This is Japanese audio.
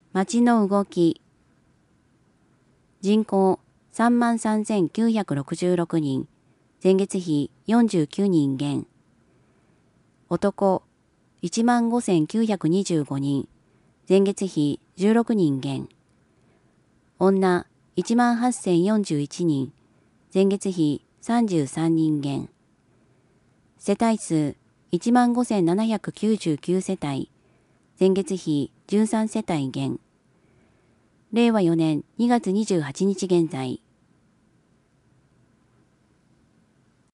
町の動き。人口33,966人、前月比49人減。男15,925人、前月比16人減。女18,041人、前月比33人減。世帯数15,799世帯、前月比13世帯減。令和4年2月28日現在。